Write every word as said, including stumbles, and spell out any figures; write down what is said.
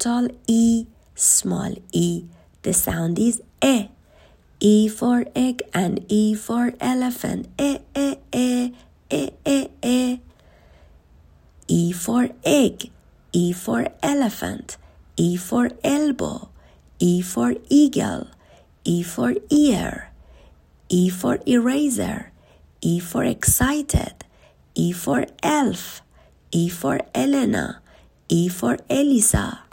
capital E, small e. The sound is E. E for egg and E for elephant. E, e, e, e, e, e. E for egg. E for elephant. E for elbow. E for eagle. E for ear. E for eraser. E for excited. E for elf. E for Elena. E for Elisa.